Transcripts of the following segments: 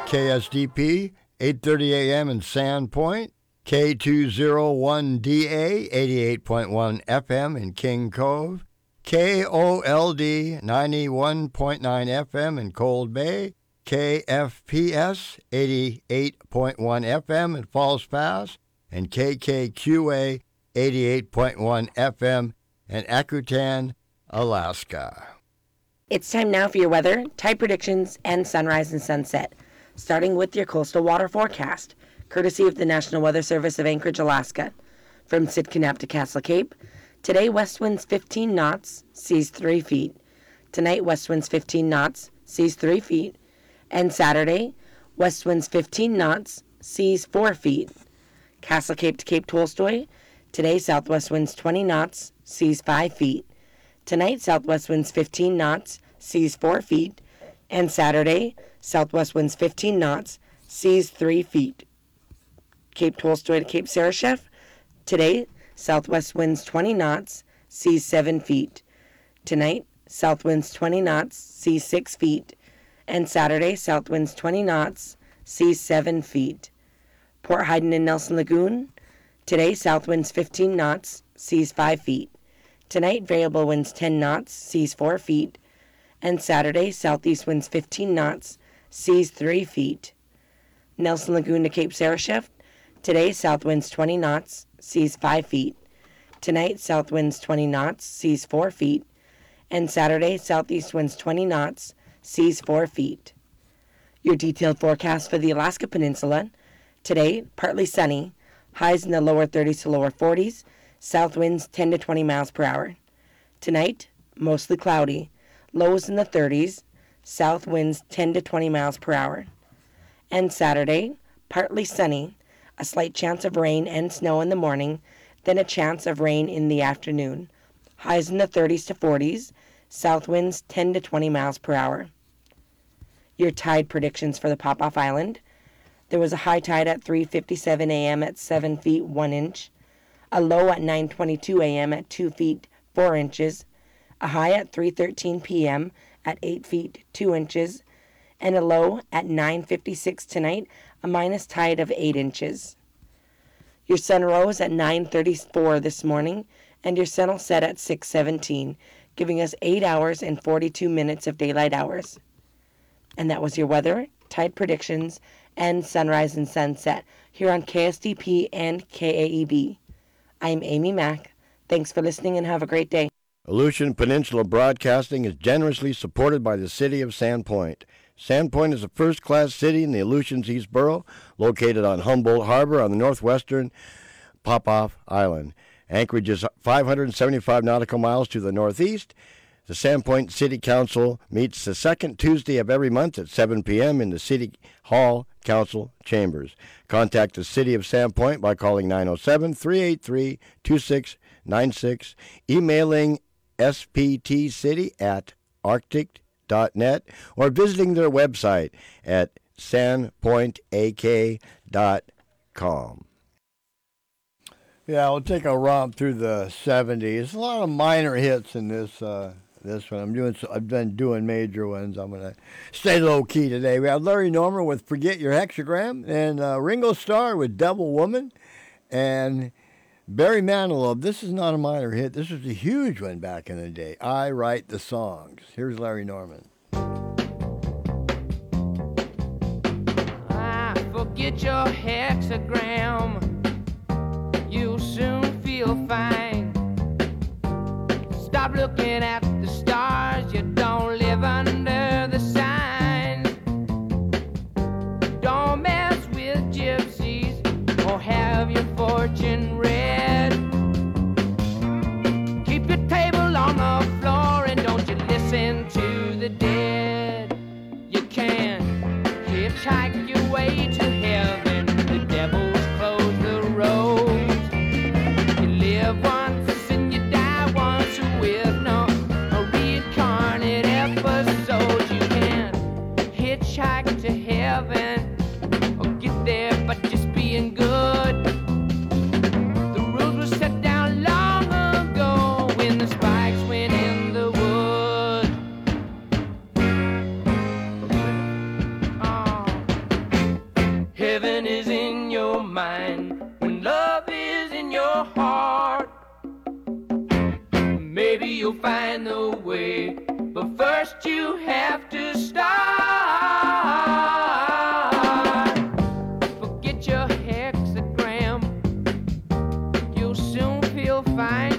KSDP, 8:30 a.m. in Sandpoint, K201DA, 88.1 FM in King Cove, KOLD, 91.9 FM in Cold Bay, KFPS, 88.1 FM in Falls Pass, and KKQA, 88.1 FM in Akutan, Alaska. It's time now for your weather, tide predictions, and sunrise and sunset, starting with your coastal water forecast, courtesy of the National Weather Service of Anchorage, Alaska. From Sitkinnap to Castle Cape, today west winds 15 knots, seas 3 feet. Tonight west winds 15 knots, seas 3 feet. And Saturday, west winds 15 knots, seas 4 feet. Castle Cape to Cape Tolstoy, today southwest winds 20 knots, seas 5 feet. Tonight, southwest winds 15 knots, seas 4 feet. And Saturday, southwest winds 15 knots, seas 3 feet. Cape Tolstoy to Cape Sarashef, today, southwest winds 20 knots, seas 7 feet. Tonight, south winds 20 knots, seas 6 feet. And Saturday, south winds 20 knots, seas 7 feet. Port Hayden and Nelson Lagoon, today, south winds 15 knots, seas 5 feet. Tonight, variable winds 10 knots, seas 4 feet. And Saturday, southeast winds 15 knots, seas 3 feet. Nelson Lagoon to Cape Sarashef, today, south winds 20 knots, seas 5 feet. Tonight, south winds 20 knots, seas 4 feet. And Saturday, southeast winds 20 knots, seas 4 feet. Your detailed forecast for the Alaska Peninsula, today, partly sunny, highs in the lower 30s to lower 40s, south winds 10 to 20 miles per hour. Tonight, mostly cloudy, lows in the 30s, south winds 10 to 20 miles per hour. And Saturday, partly sunny, a slight chance of rain and snow in the morning, then a chance of rain in the afternoon. Highs in the 30s to 40s, south winds 10 to 20 miles per hour. Your tide predictions for the Popoff Island. There was a high tide at 3:57 a.m. at 7 feet 1 inch, a low at 9:22 a.m. at 2 feet 4 inches, a high at 3:13 p.m. at 8 feet 2 inches, and a low at 9:56 tonight, a minus tide of 8 inches. Your sun rose at 9:34 this morning, and your sun will set at 6:17, giving us 8 hours and 42 minutes of daylight hours. And that was your weather, tide predictions, and sunrise and sunset here on KSDP and KAEB. I'm Amy Mack. Thanks for listening and have a great day. Aleutian Peninsula Broadcasting is generously supported by the City of Sandpoint. Sandpoint is a first-class city in the Aleutians East Borough, located on Humboldt Harbor on the northwestern Popoff Island. Anchorage is 575 nautical miles to the northeast. The Sandpoint City Council meets the second Tuesday of every month at 7 p.m. in the City Hall Council Chambers. Contact the City of Sandpoint by calling 907-383-2696, emailing sptcity@arctic.net, or visiting their website at sandpointak.com. Yeah, we'll take a romp through the 70s. A lot of minor hits in this one. I've been doing major ones. I'm gonna stay low key today. We have Larry Norman with "Forget Your Hexagram," and Ringo Starr with "Devil Woman," and Barry Manilow. This is not a minor hit. This was a huge one back in the day. "I Write the Songs." Here's Larry Norman. Forget your hexagram. You'll soon feel fine. Stop looking at the stars. You don't live under the signs. Don't mess with gypsies or have your fortune read. Keep your table on the floor and don't you listen to the dead. You can hitchhike your way to heaven. The devil's closed the roads. You live once and you die once with no reincarnate episodes. You can hitchhike to heaven or get there by just being good. The rules were set down long ago when the spikes went in the wood. Oh. living is in your mind, when love is in your heart, maybe you'll find the way, but first you have to start. Forget your hexagram, you'll soon feel fine.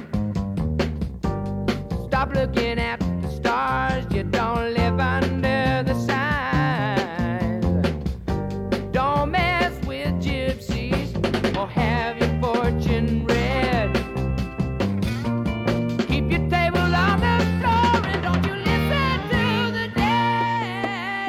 Stop looking at the stars, you don't live under the signs. Don't mess with gypsies or have your fortune read. Keep your table on the floor and don't you listen to the dead.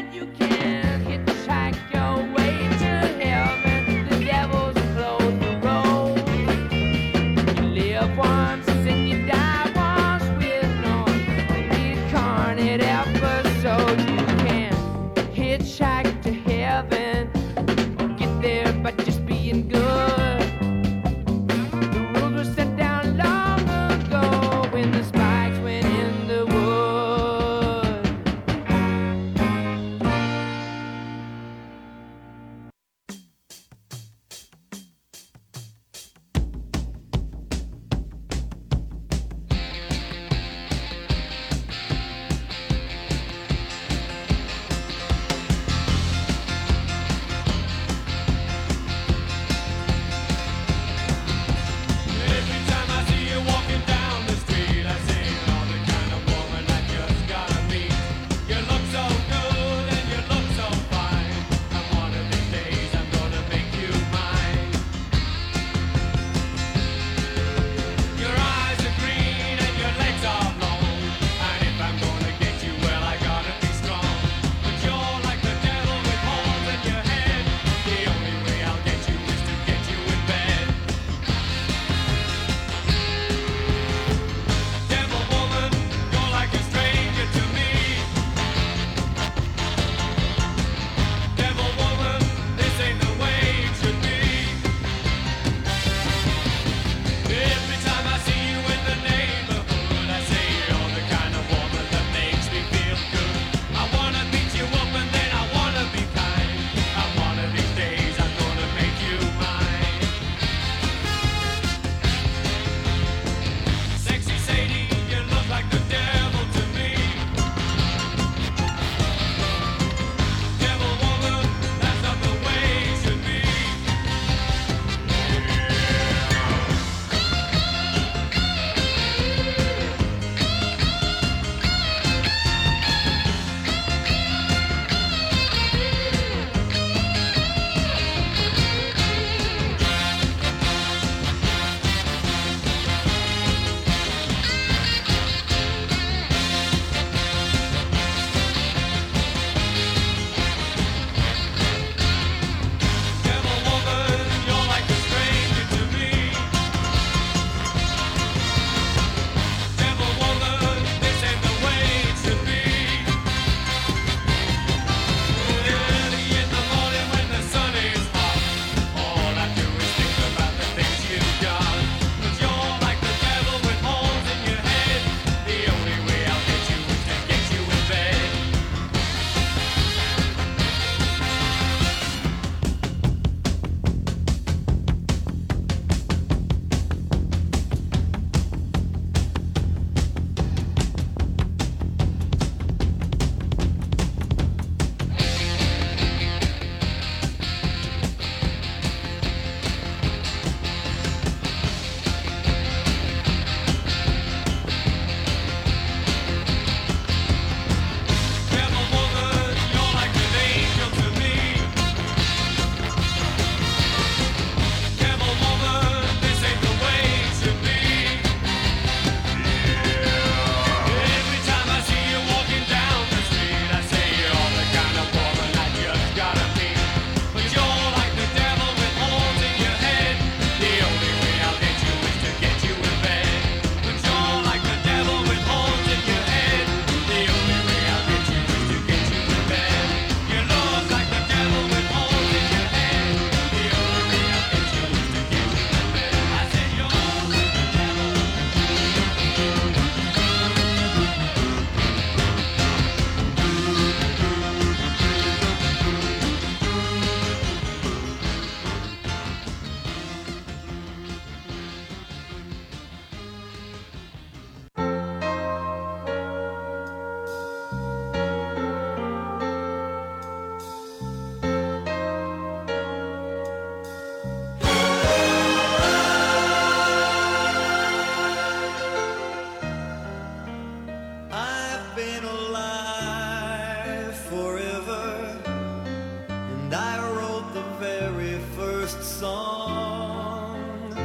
and I wrote the very first song.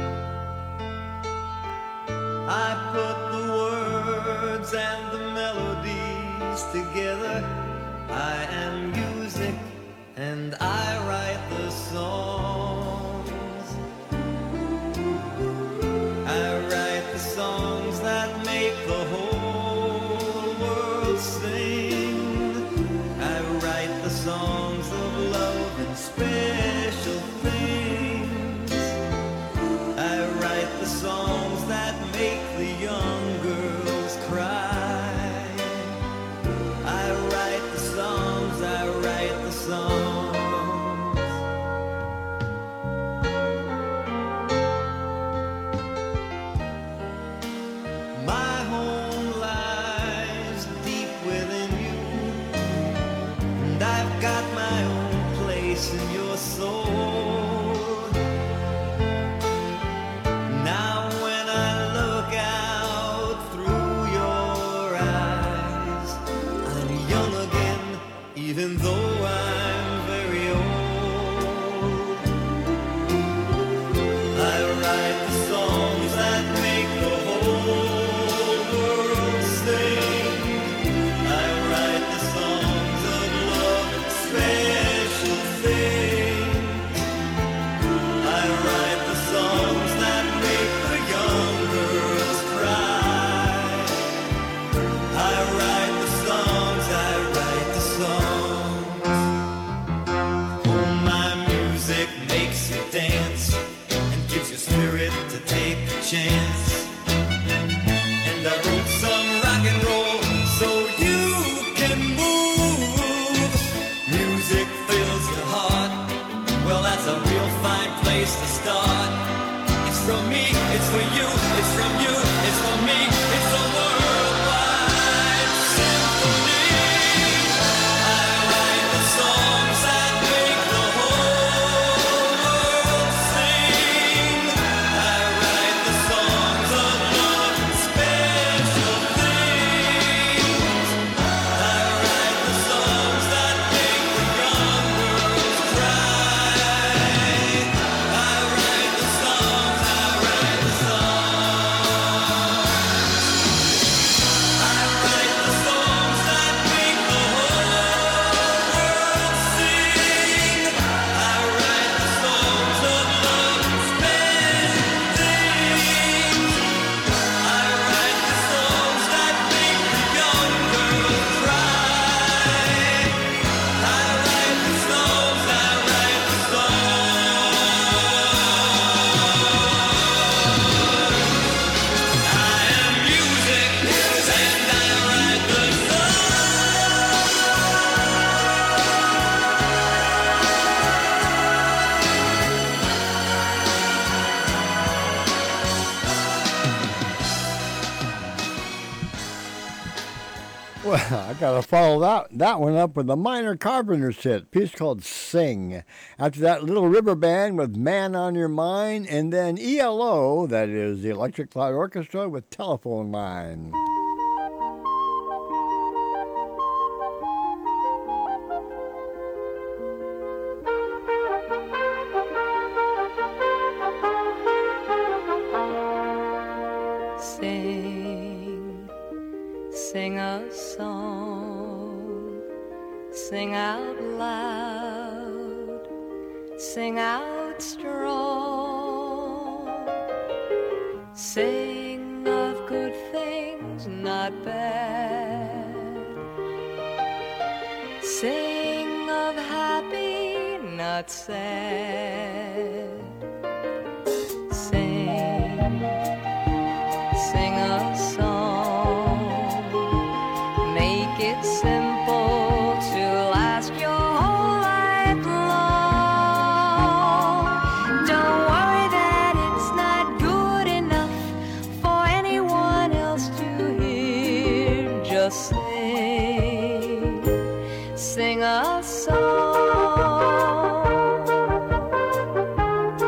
I put the words and the melodies together. I am music and I write the songs. I write the songs that make the whole world sing. I write the songs of love and special things. I write the songs that make the young girls cry. I write the songs, I write the songs. My home lies deep within you, and I've got my own place in your soul. Now when I look out through your eyes, I'm young again, even though I'm very old. I write the songs that make the whole world sing. I write the songs of love and special things. I write the songs that make the young girls cry. I write the songs, I write the songs. Oh, my music makes you dance and gives you spirit to take a chance. And I wrote some rock and roll so you can move. Music fills your heart. Well, that's a real fine place to start. It's from me, it's for you, it's from you, it's for me, it's a worldwide symphony. I write the songs that make the whole world sing. I write the songs of love and special things. I write the songs that make the young girls cry. I write the songs, I write the songs. I write the songs that make the whole world sing. I write the songs of love and special things. I write the songs that make the young girls cry. I write the songs, I write the songs. I am music, and I write the Well, I gotta follow that one up with a Minor Carpenters hit, piece called "Sing." After that, Little River Band with "Man on Your Mind," and then ELO, that is the Electric Cloud Orchestra, with "Telephone Line." Sing, sing a song, sing out loud, sing out strong. Sing of good things, not bad. Sing of happy, not sad. Sing a song, make it simple to last your whole life long. Don't worry that it's not good enough for anyone else to hear. Just sing a song.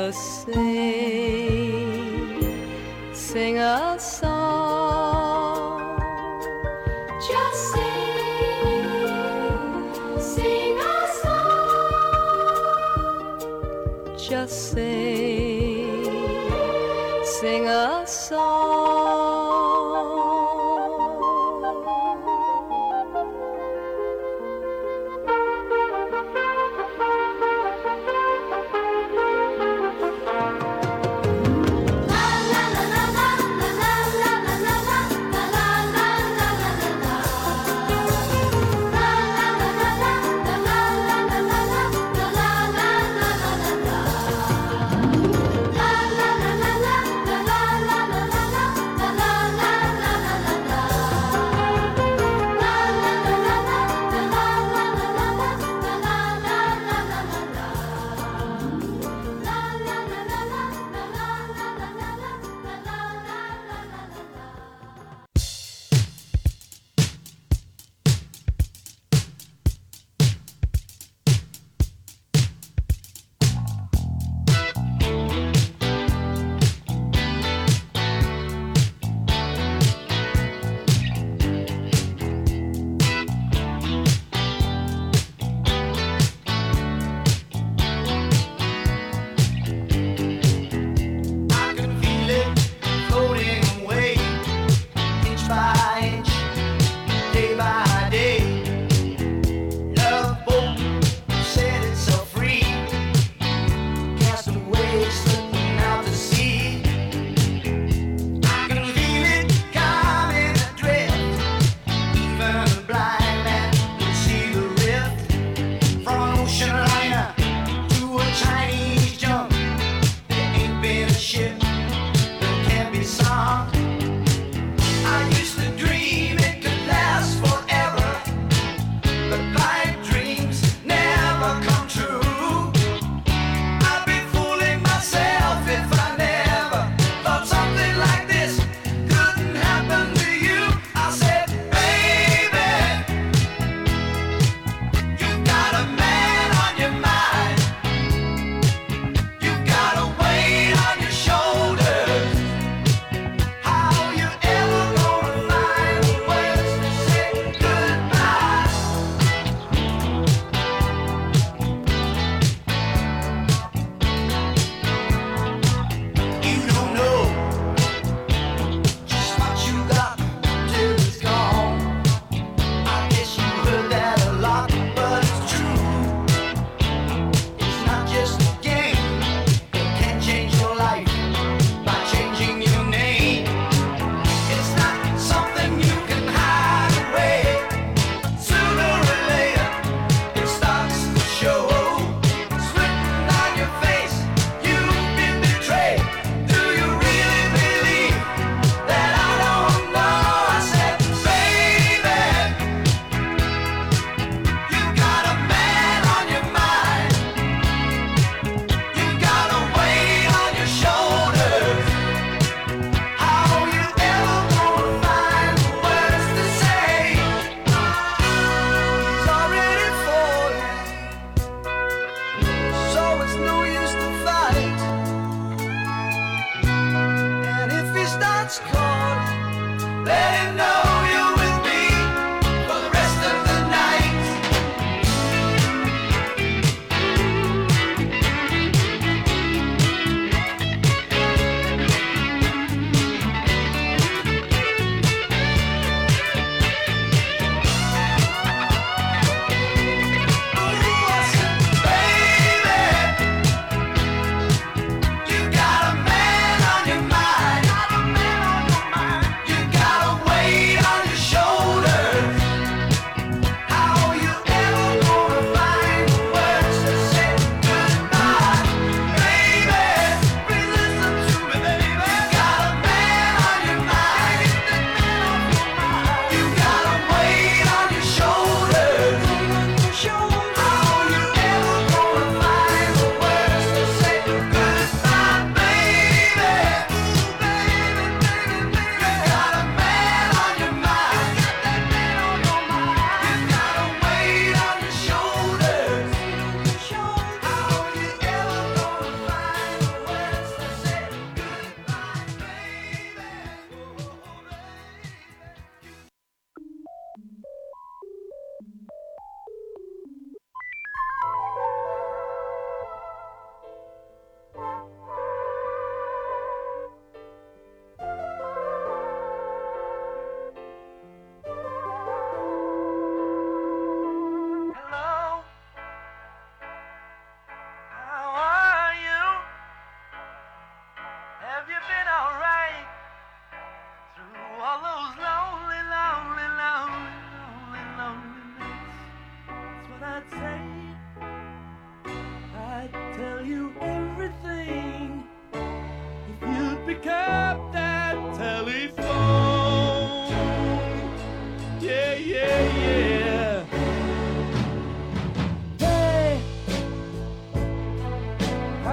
Just sing a song. Just sing a song. Just sing a song.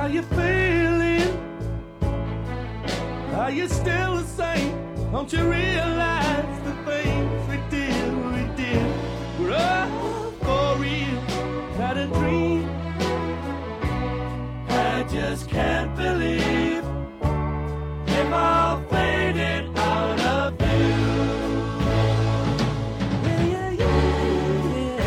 How you feeling? Are you still the same? Don't you realize the things we did were all for real, not a dream? I just can't believe if all faded out of view. Yeah, yeah, yeah.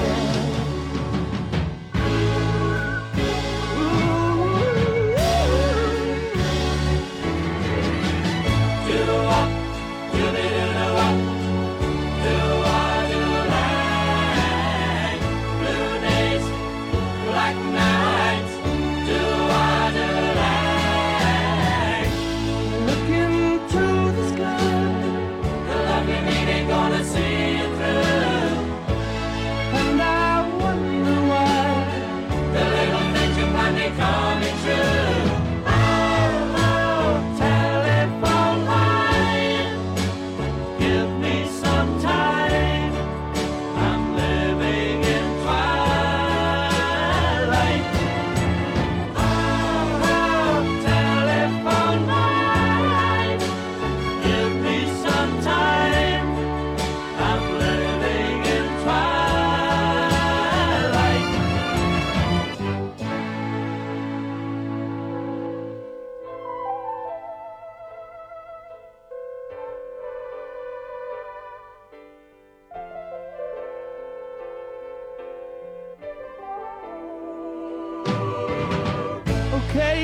Coming true. Oh, telephone line, give me some time. I'm living in twilight. Oh, telephone line, give me some time. I'm living in twilight. Okay,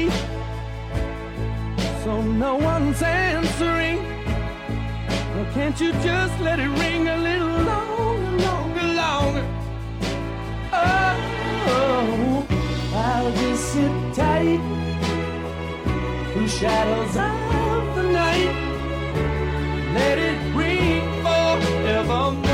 so no one's answering. Well, can't you just let it ring a little longer, longer, longer? Oh, I'll just sit tight through shadows of the night. Let it ring forevermore.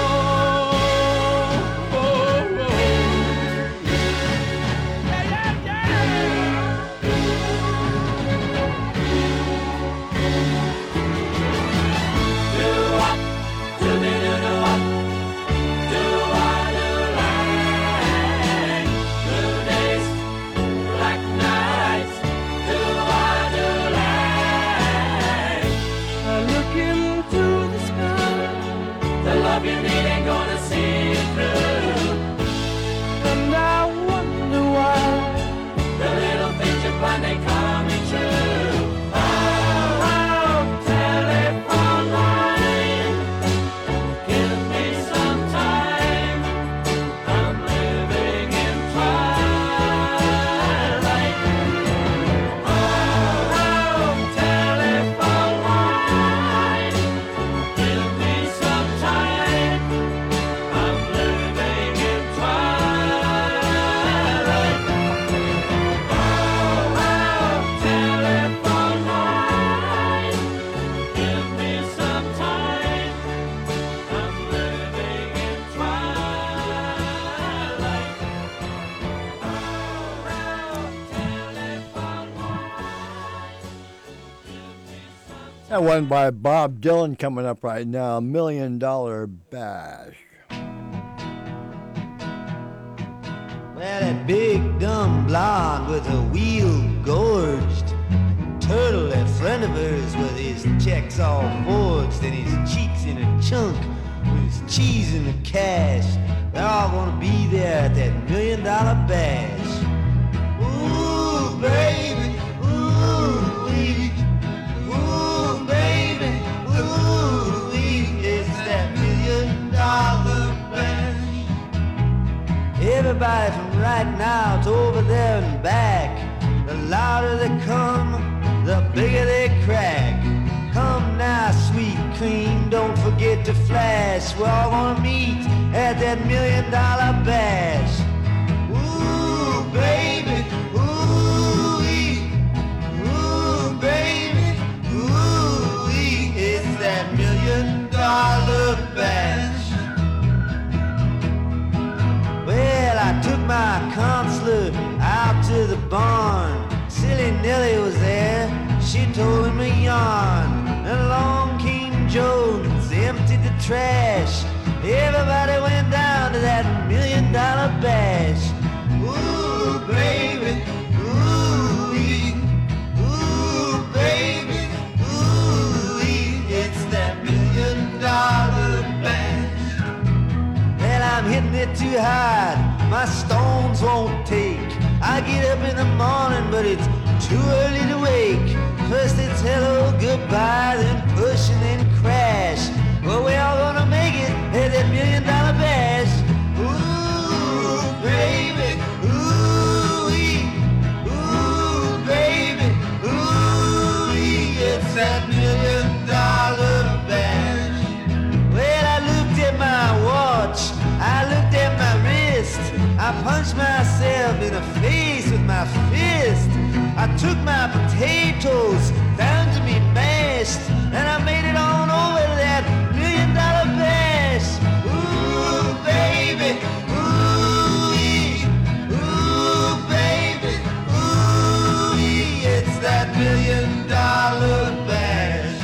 You need ain't gonna see it through. And I wonder why the little things you plan ain't coming true. Oh, telephone line, give me some time. I'm living in twilight. Oh, telephone line, give me some time. That one by Bob Dylan coming up right now, $1 Million Bash. Well, that big dumb blonde with her wheel gorged turtle that friend of hers with his checks all forged and his cheeks in a chunk with his cheese in the cash. They're all gonna be there at that $1 Million Bash. Ooh, baby, ooh, wee. Ooh, baby, ooh, it's that $1 Million Bash. Everybody from right now to over there and back, the louder they come, the bigger they crack. Come now, sweet cream, don't forget to flash. We're all gonna meet at that $1 Million Bash. Ooh, baby, ooh, baby, ooh, it's that $1 Million Bash. Well, I took my consular out to the barn. Silly Nellie was there, she told him a yarn. And along came Jones, emptied the trash. Everybody went down to that $1 Million Bash. Ooh, baby, ooh, it too hard, my stones won't take. I get up in the morning, but it's too early to wake. First it's hello, goodbye, then push and then crash. Well, we all gonna make it at that $1 million bash. Ooh, baby, ooh-wee, ooh, baby, ooh-wee, it's that $1 million bash. Well, I looked at my watch, I looked at my wrist, I punched myself in the face with my fist. I took my potatoes down to me mashed, and I made it on over to that $1 million bash. Ooh, baby, ooh-wee, ooh, baby, ooh-wee, it's that $1 million bash.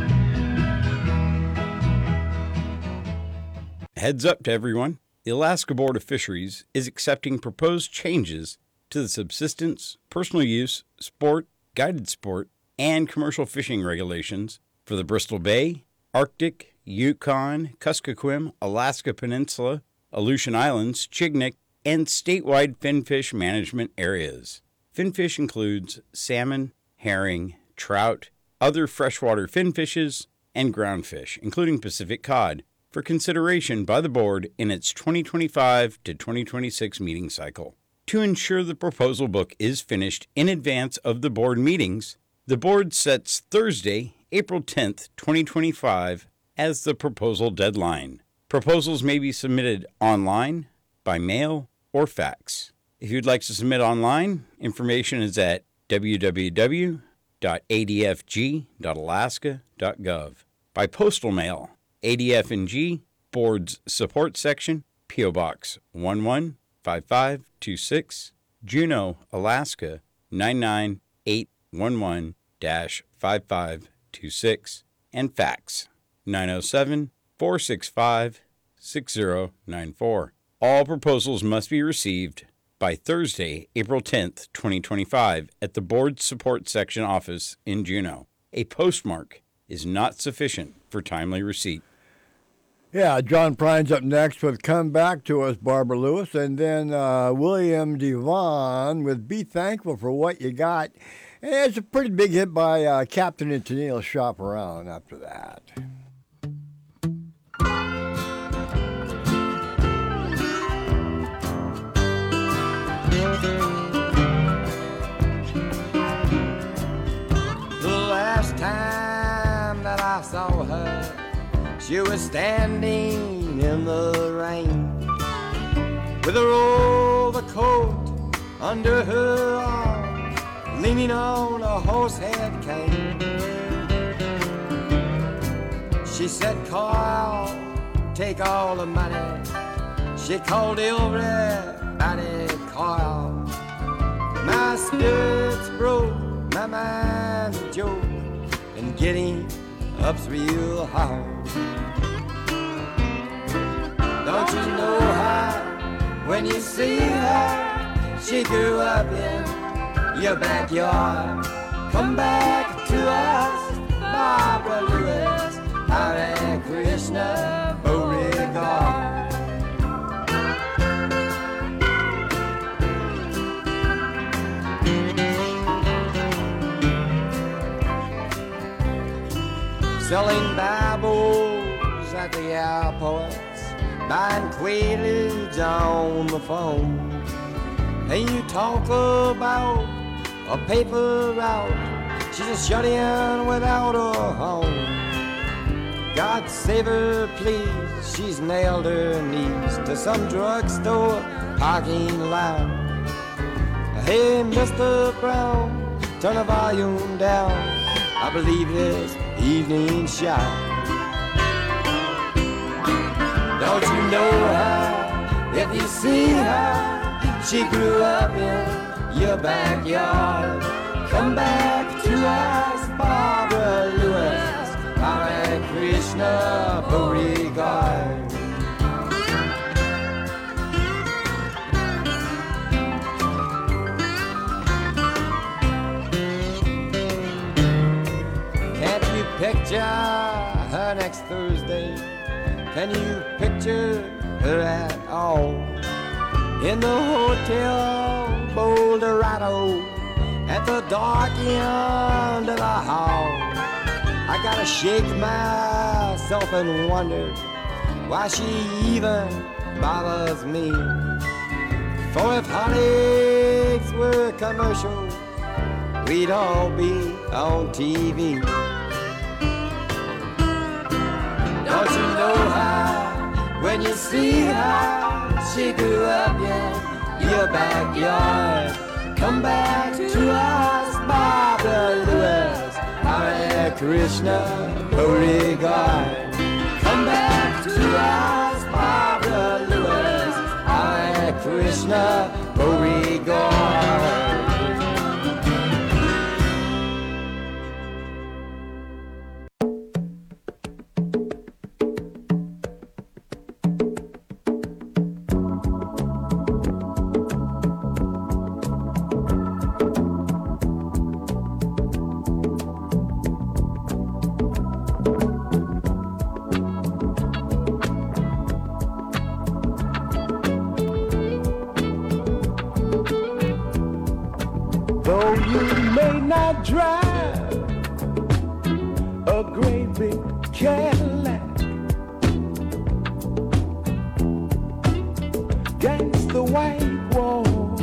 Heads up to everyone. The Alaska Board of Fisheries is accepting proposed changes to the subsistence, personal use, sport, guided sport, and commercial fishing regulations for the Bristol Bay, Arctic, Yukon, Kuskokwim, Alaska Peninsula, Aleutian Islands, Chignik, and statewide finfish management areas. Finfish includes salmon, herring, trout, other freshwater finfishes, and groundfish, including Pacific cod, for consideration by the board in its 2025 to 2026 meeting cycle. To ensure the proposal book is finished in advance of the board meetings, the board sets Thursday, April 10th, 2025 as the proposal deadline. Proposals may be submitted online, by mail, or fax. If you'd like to submit online, information is at www.adfg.alaska.gov. By postal mail, ADF&G, Board's Support Section, P.O. Box 115526, Juneau, Alaska 99811-5526, and fax 907-465-6094. All proposals must be received by Thursday, April 10th, 2025, at the Board Support Section office in Juneau. A postmark is not sufficient for timely receipt. Yeah, John Prine's up next with Come Back to Us, Barbara Lewis, and then William Devon with Be Thankful for What You Got. And it's a pretty big hit by Captain and Tennille Shop Around after that. The last time that I saw her, she was standing in the rain with her overcoat under her arm, leaning on a horsehead cane. She said, Carl, take all the money. She called everybody Carl. My spirits broke, my mind's a joke, and getting up's real hard. Don't you know how, when you see her, she grew up in your backyard? Come back to us, Barbara Lewis, Hare Krishna, Beauregard. Selling Bibles at the airports, buying Quaaludes on the phone. And you talk about a paper route, she's a shut-in without a home. God save her, please, she's nailed her knees to some drugstore parking lot. Hey, Mr. Brown, turn the volume down, I believe this evening shout. Don't you know her? If you see her, she grew up in your backyard. Come back to us, Barbara Lewis, Hare Krishna, Beauregard. Picture her next Thursday. Can you picture her at all. In the Hotel Boulderado, at the dark end of the hall, I gotta shake myself and wonder why she even bothers me. For if heartaches were commercial, we'd all be on TV. Don't you know how, when you see how she grew up in your backyard? Come back to us, Barbara Lewis, Hare Krishna, Beauregard. Come back to us, Barbara Lewis, Hare Krishna, Beauregard. Though you may not drive a great big Cadillac, gangsta white walls,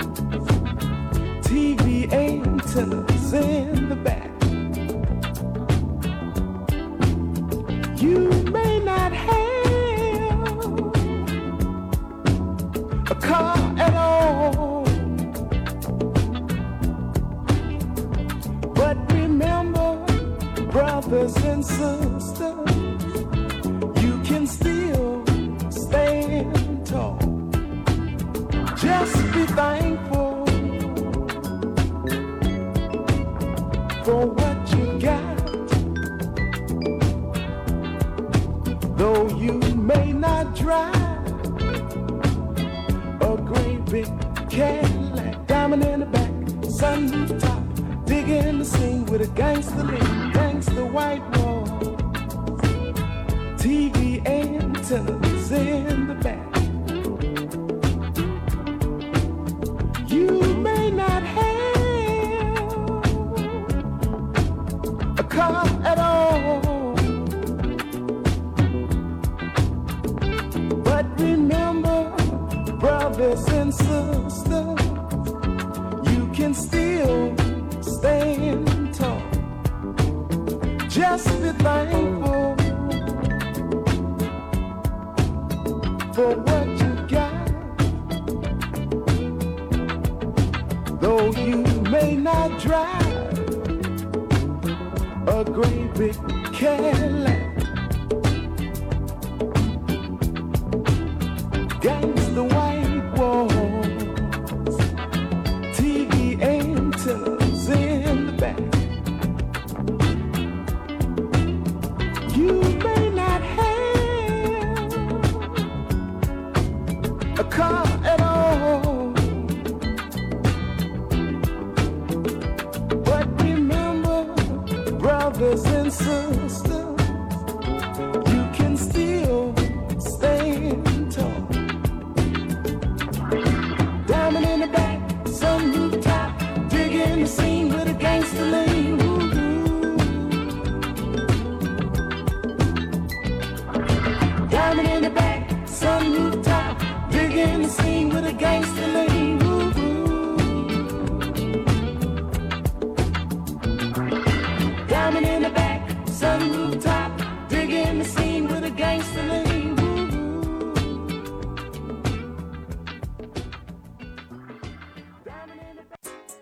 TV antennas in the back. You may not have a car at all, but remember, brothers and sisters, you can still stand tall. Just be thankful for what you got. Though you may not drive a great big Cadillac, diamond in the back, sunroof top, digging the scene with a gangster lean, gangster white wall, TV antennas in the back. You may not have a car at all, but remember, brothers and sisters, you can still stand tall. Just be thankful for what you got. Though you may not drive a great big Cadillac, gangsta white walls, TV antennas in the back. You may not have a car at all, but remember, brothers and sisters, you can still stand tall. Diamond in the back, sunroof top, digging the scene with a gangster lean. Diamond in the back, sunroof top, digging the scene with a gangster lean. Diamond in the back, sunroof top, digging the scene with a gangster lean. Diamond in the back.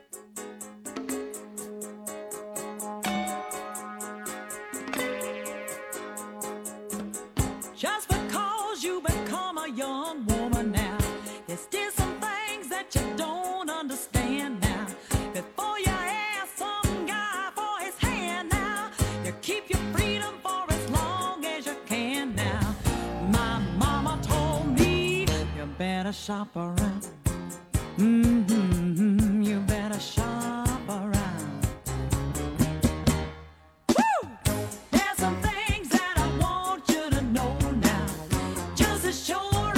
Just because you become a young woman now, there's still some things that you don't understand now. Before you ask some guy for his hand now, you keep your freedom for as long as you can now. My mama told me you better shop around. You better shop around. Woo! There's some things that I want you to know now. Just as sure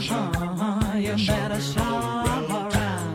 You better shop around.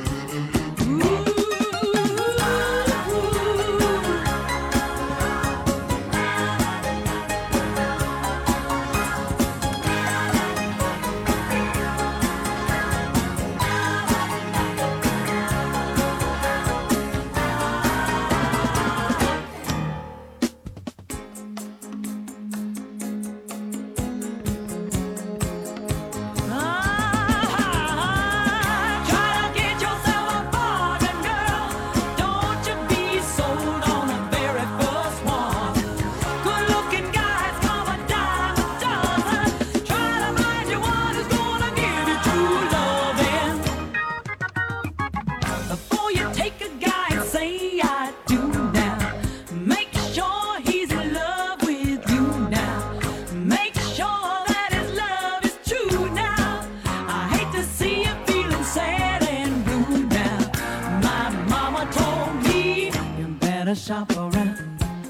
Before you take a guy and say I do now, make sure he's in love with you now. Make sure that his love is true now. I hate to see you feeling sad and blue now. My mama told me you better shop around.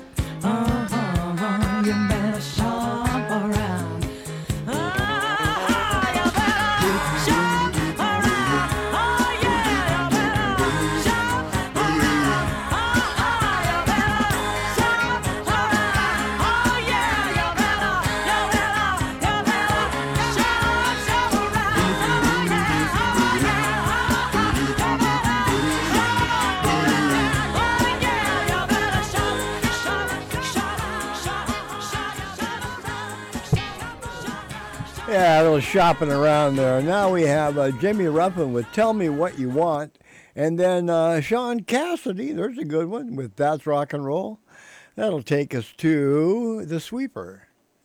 You better shop around. You better shop around. Oh yeah, you better shop around. You better shop around. Oh yeah, you better shop around. Oh Yeah, a little shopping around there. Now we have Jimmy Ruffin with Tell Me What You Want. And then Sean Cassidy, there's a good one, with That's Rock and Roll. That'll take us to The Sweeper.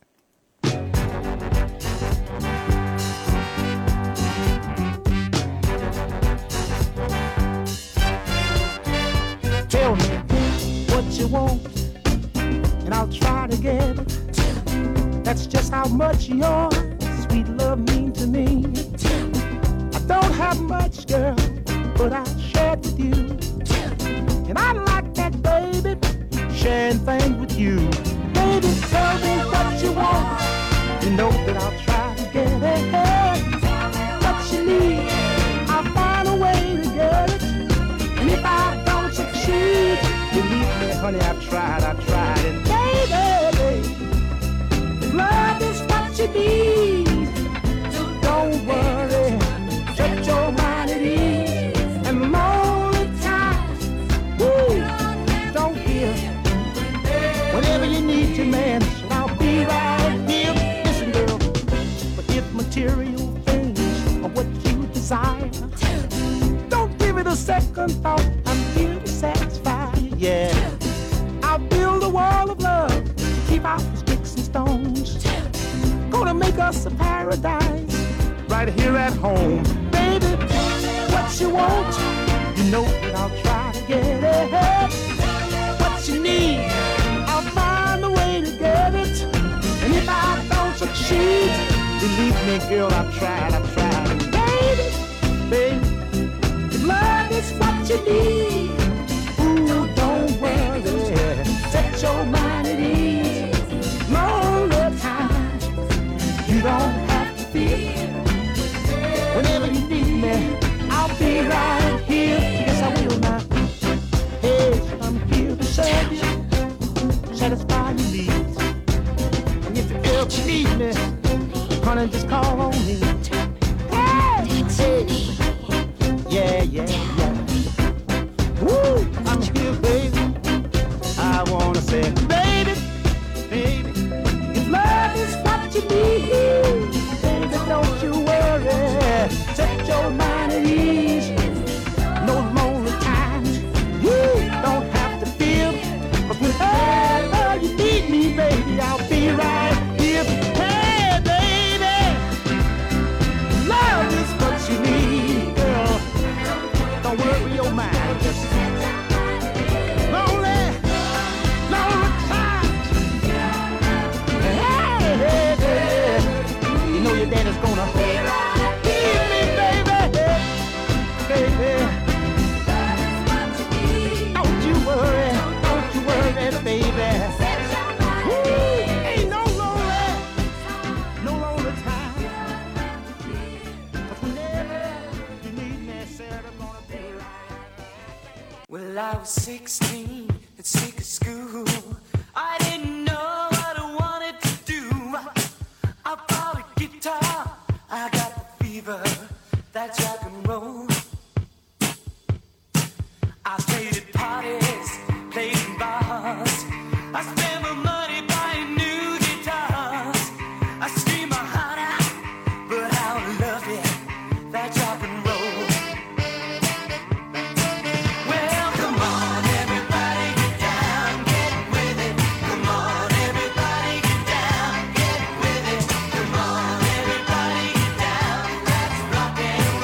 Tell me what you want, and I'll try to get it. That's just how much your sweet love means to me. I don't have much, girl, but I'll share it with you. And I like that, baby, sharing things with you. Baby, tell me what you want. You know that I'll try to get it. What you need, I'll find a way to get it. And if I don't succeed, believe me, honey, I've tried, and baby, if love is what you need, don't worry, set your mind at ease. And lonely times, woo, don't fear. Whenever you need to, man, I'll be right here. Listen, girl, but if material things are what you desire, don't give it a second thought. I'm here to satisfy you, yeah. I'll build a wall of love to keep out the sticks and stones. Gonna make us a paradise right here at home. Baby, what you want, you know that I'll try to get it. What you need, I'll find a way to get it. And if I don't succeed, believe me, girl, I've tried. And baby, if love is what you need, ooh, don't worry, set your mind at ease. Lonely times, you don't have to fear. Whenever you need me, I'll be right here. Yes, I will now. Hey, I'm here to serve you, satisfy your needs. And if you ever need me, honey, just call on me. Hey, yeah. Woo, I'm here, baby. I wanna say, baby, if love is what you need, baby, don't you worry, set your mind at ease. No lonely times, you don't have to feel. But whenever you need me, baby, I'll be right here. Hey, baby, Well, I was 16 and sick of school. I didn't know what I wanted to do. I bought a guitar, I got the fever, that's rock and roll. I played at parties, played in bars. I spent my money buying new guitars. I screamed my heart out, but how I love it, that's rock and roll. Well, come on, everybody get down, get with it. Come on, everybody get down, get with it. Come on, everybody get down, that's rock and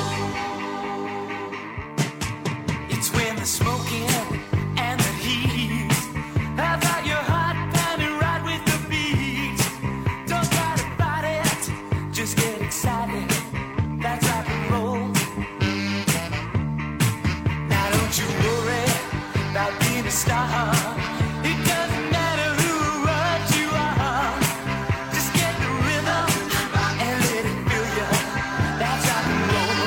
roll. It's when the smoking and the heat have got your heart pounding right with the beat. Don't try to fight it, just get excited. That's rock and roll. Now don't you worry about being a star. It doesn't matter who or what you are. Just get the rhythm and let it fill you. That's rock and roll.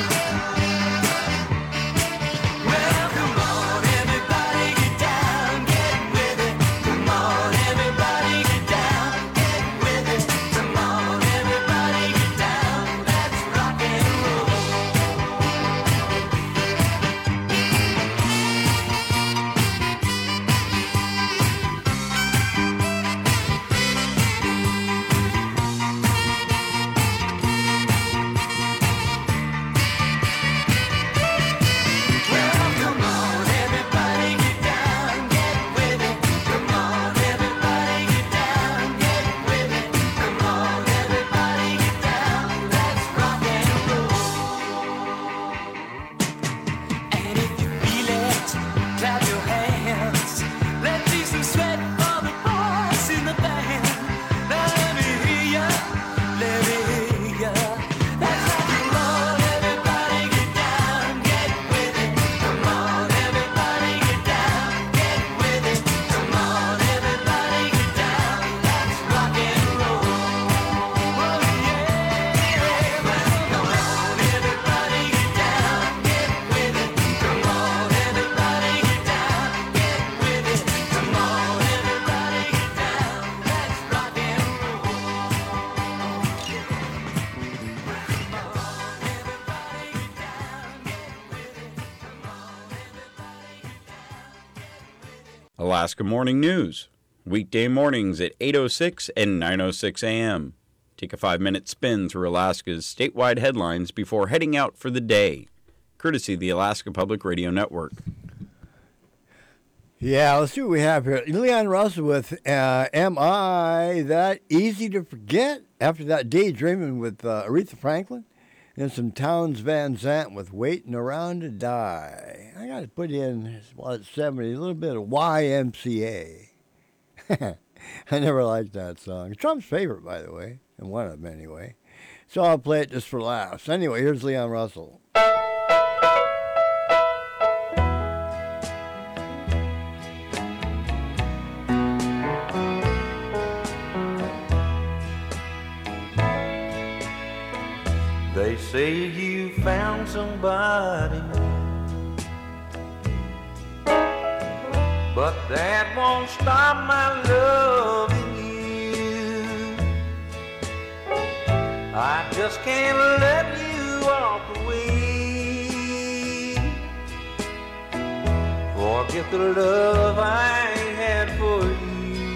Well, come on, everybody get down, get with it. Come on, everybody get down, get with it. Come on, everybody get down. That's rock and roll. Well, come on, everybody get down, get with it. Come on, everybody get down, get with it. Come on, everybody get down. That's rock and roll. And if you feel it, clap your hands. Let's see some sweat for the boys in the band. Now let me hear ya, let me hear ya. That's rock and roll. Everybody get down, get with it. Come on, everybody get down, get with it. Come on, everybody get down. That's rock and roll. Oh yeah. Well, come on, everybody get down, get with it. Come on, everybody get down, get with it. Come on, everybody get down. That's rock and roll. Alaska Morning News, weekday mornings at 8:06 and 9:06 a.m. Take a 5-minute spin through Alaska's statewide headlines before heading out for the day, courtesy of the Alaska Public Radio Network. Yeah, let's see what we have here. Leon Russell with Am I That Easy to Forget? After that, Daydreaming with Aretha Franklin. And some Townes Van Zandt with Waiting Around to Die. I got to put in, while it's 70, a little bit of YMCA. I never liked that song. It's Trump's favorite, by the way, and one of them anyway. So I'll play it just for laughs. Anyway, here's Leon Russell. They say you found somebody, but that won't stop my loving you. I just can't let you walk away. Forget the love I had for you.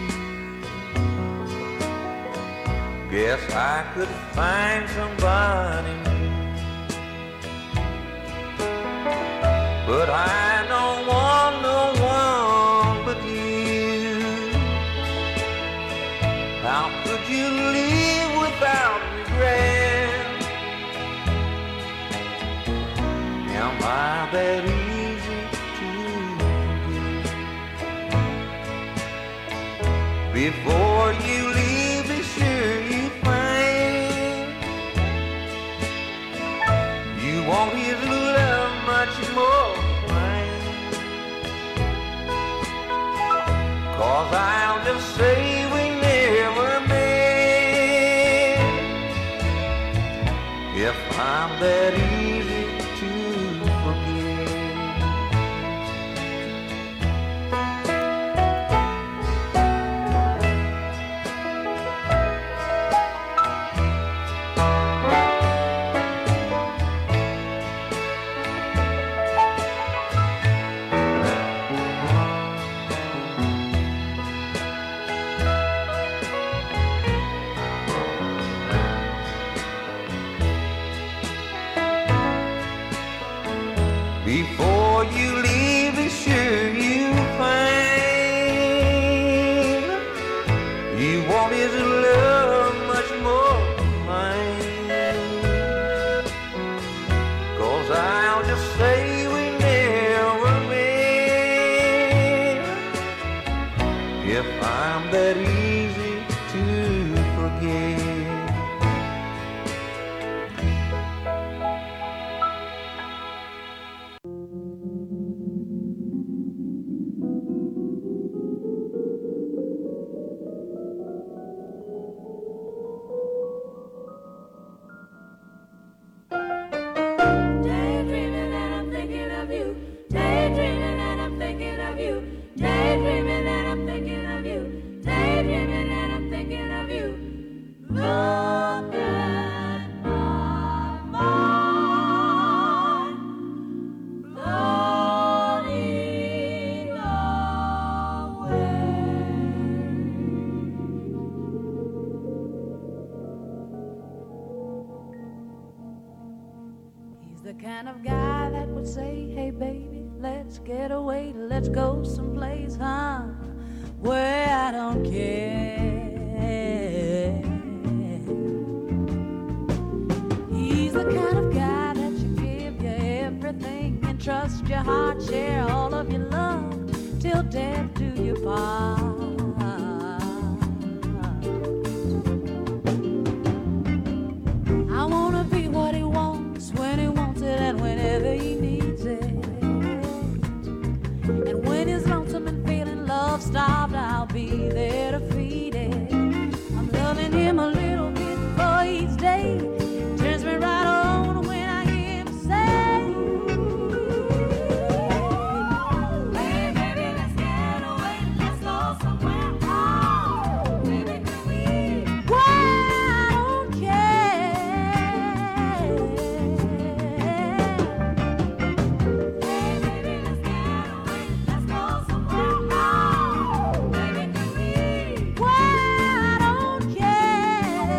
Guess I could find somebody, but I don't want no one but you. How could you live without regret? Am I that easy to forget? Before you leave, be sure you find you won't his love much more mine. 'Cause I'll just say we never met. If I'm that easy to forget. Before you leave, be sure you find you want his love much more than mine. 'Cause I'll just say we never met if I'm that easy to forget. Daydreaming and I'm thinking of you. Daydreaming and I'm thinking of you. Daydreaming and I'm thinking of you. Daydreaming and I'm thinking of you. Look at my mind floating away. He's the kind of guy that would say, hey baby, let's get away, let's go someplace, huh, where I don't care. He's the kind of guy that you give you everything and trust your heart, share all of your love till death do you part. I wanna be what he wants when he wants it and whenever he needs it. And when he's lonesome and feeling love-starved, I'll be there to feed it. I'm loving him a little bit for each day. Turns me right on when I hear him say, hey baby, let's get away, let's go somewhere. Oh, baby, can we? Why, I don't care. Hey baby, let's get away, let's go somewhere. Oh, baby, can we? Why, I don't care.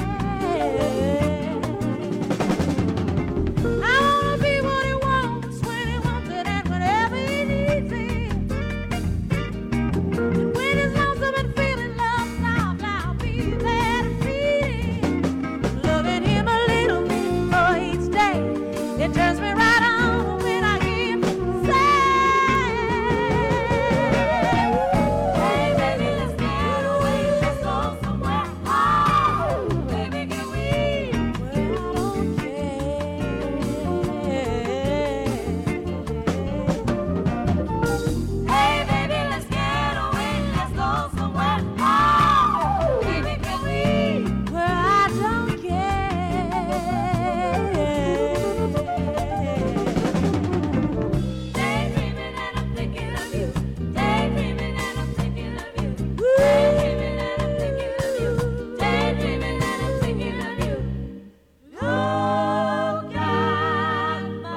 I wanna be what he wants when he wants it and whenever he needs it. And when he's lonesome and feeling love-starved, I'll be there to feed him. Loving him a little bit for each day. It turns me right on when I hear him say, hey baby, let's get away, let's go somewhere. Oh, baby, can we? Well, I don't care. Hey baby, let's get away, let's go somewhere. Oh, baby, can we? Well, I don't care. Daydreaming and I'm thinking of you. Daydreaming and I'm thinking of you. Daydreaming and I'm thinking of you. Daydreaming and I'm thinking of you. Look at my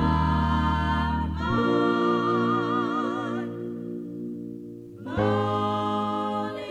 mind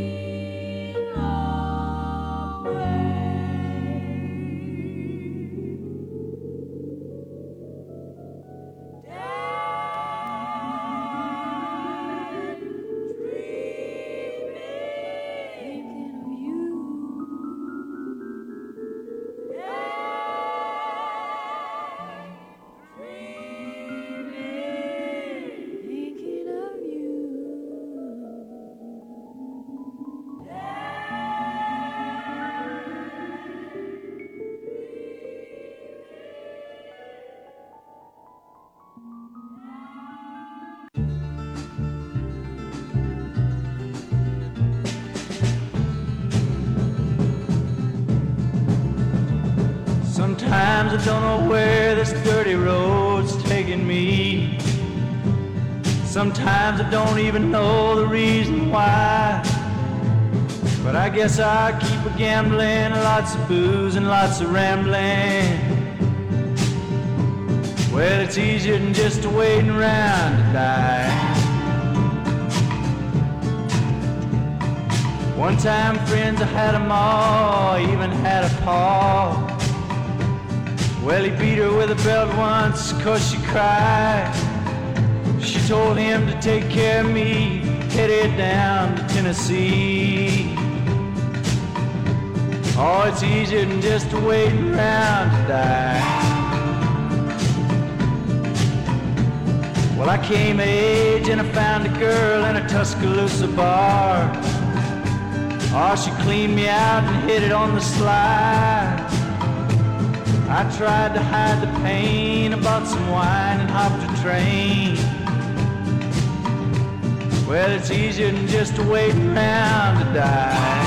thinking of you. Sometimes I don't know where this dirty road's taking me. Sometimes I don't even know the reason why. But I guess I keep a gambling, lots of booze and lots of rambling. Well, it's easier than just waiting around to die. One time, friends, I had 'em all, even had a paw. Well, he beat her with a belt once 'cause she cried. She told him to take care of me, headed down to Tennessee. Oh, it's easier than just waiting around to die. Well, I came of age and I found a girl in a Tuscaloosa bar. Oh, she cleaned me out and hit it on the slide. I tried to hide the pain, I bought some wine and hopped a train. Well, it's easier than just waiting around to die.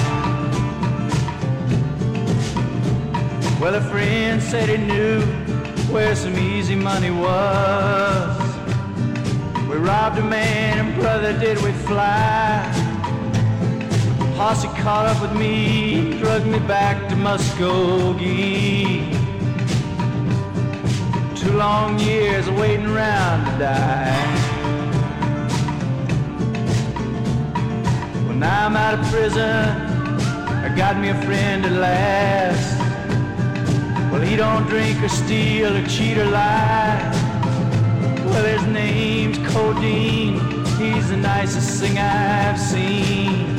Well, a friend said he knew where some easy money was. We robbed a man and brother did we fly. Posse caught up with me, drugged me back to Muskogee. 2 long years of waiting around to die. Well, now I'm out of prison, I got me a friend at last. Well, he don't drink or steal or cheat or lie. Well, his name's Codeine, he's the nicest thing I've seen.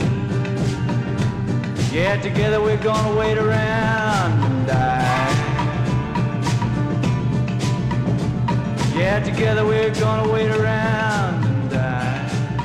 Yeah, together we're gonna wait around and die. Yeah, together we're gonna wait around and die.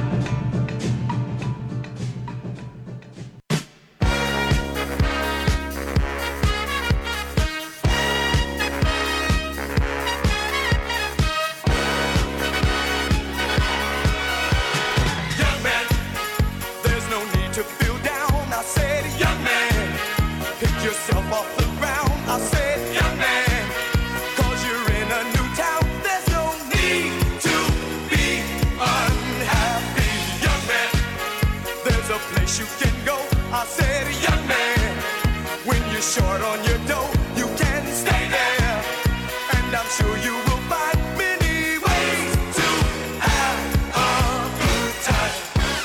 Young man, there's no need to feel down. I said, young man, pick yourself off the ground. I said, young man, 'cause you're in a new town. There's no need to be unhappy. Young man, there's a place you can go. I said, young man, when you're short on your dough, you can stay there. And I'm sure you will find many ways to have a good time.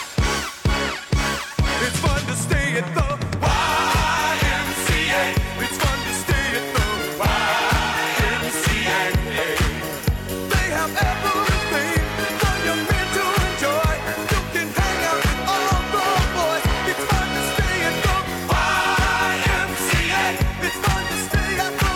It's fun to stay at the YMCA. It's fun to stay at the YMCA. They have everything for young men to enjoy. You can hang out with all the boys. It's fun to stay at the YMCA. It's fun to stay at the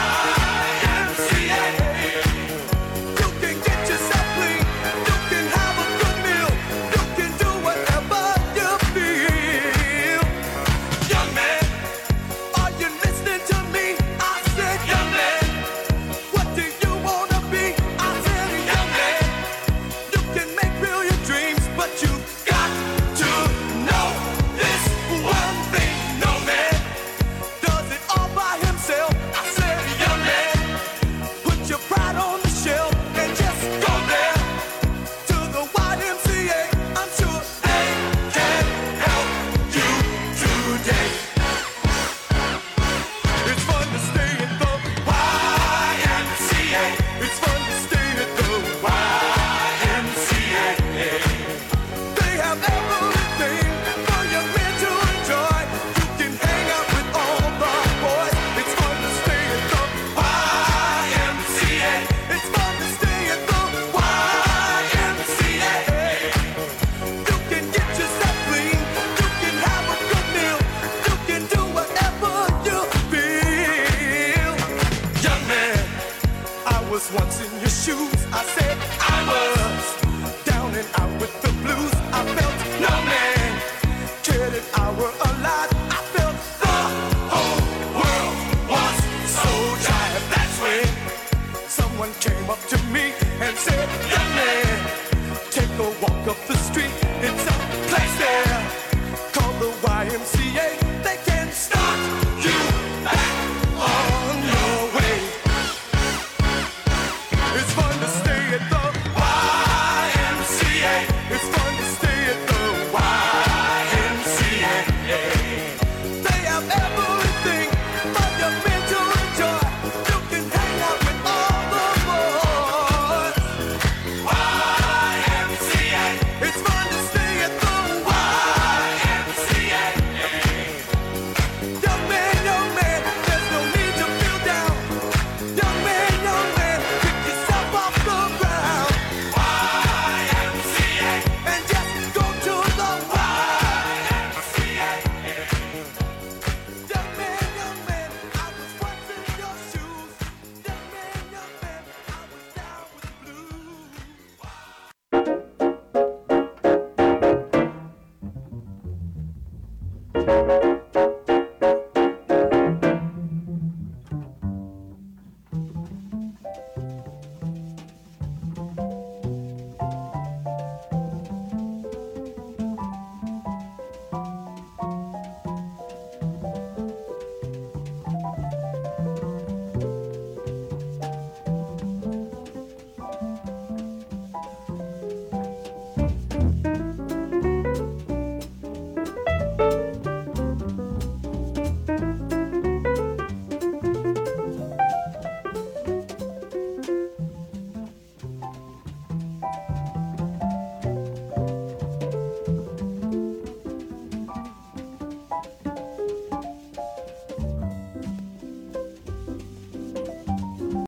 YMCA. You can get yourself clean. You can have a good meal. You can do whatever you feel. Young man, are you listening to me? I said, young man, what do you wanna be? I said, young man, you can make real your dreams, but you got to know this one thing. No man does it all by himself. I said, young man, put your pride on the shelf and just go there to the YMCA. I'm sure they can help you today. It's fun to stay at the YMCA. It's fun to stay at the YMCA. They have everything for young men to enjoy. You can hang out with all the boys. It's fun to stay at the YMCA. It's fun to stay at the YMCA. You can get yourself clean. You can have a good meal. You can do whatever you feel. Young man, I was once in your shoes. I said I was down and out with the blues. I felt no man cared if I were alive. I felt the whole world was so tired. That's when someone came up to me and said, young man, take a walk up the street. It's a